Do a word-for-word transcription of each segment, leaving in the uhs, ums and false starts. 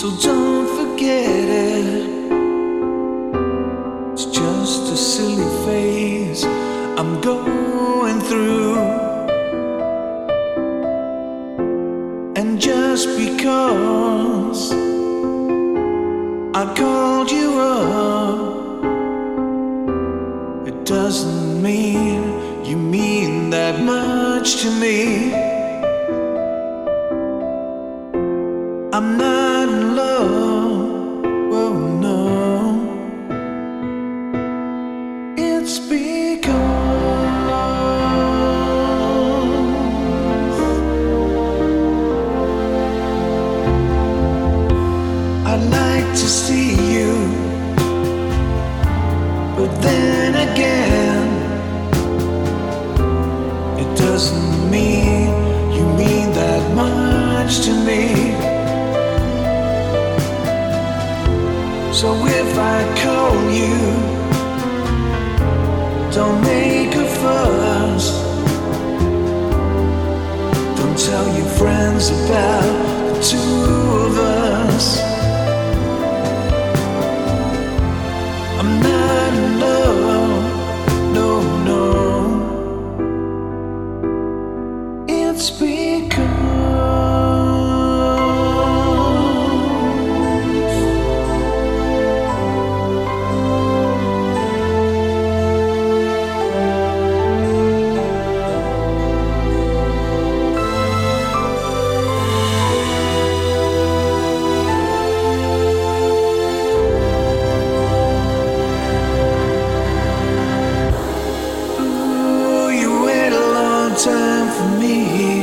So don't forget it. It's just a silly phase I'm going through. And just because I called you up, it doesn't mean you mean that much to me. I'm not in love, well, no. It's because I'd like to see you, but then again, it doesn't mean you mean that much to me. So if I call you, don't make a fuss. Don't tell your friends about the two of us. I'm not in love, no, no. It's because time for me.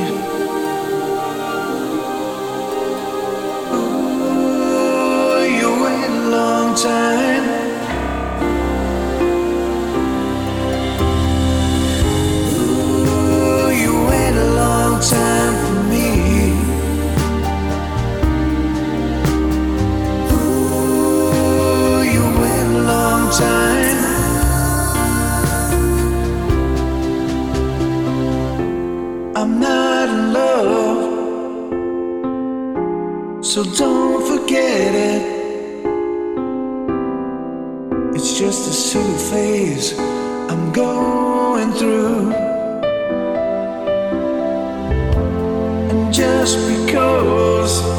Ooh, you wait a long time. Ooh, you wait a long time for me. Ooh, you wait a long time. I'm not in love, so don't forget it. It's just a silly phase I'm going through. And just because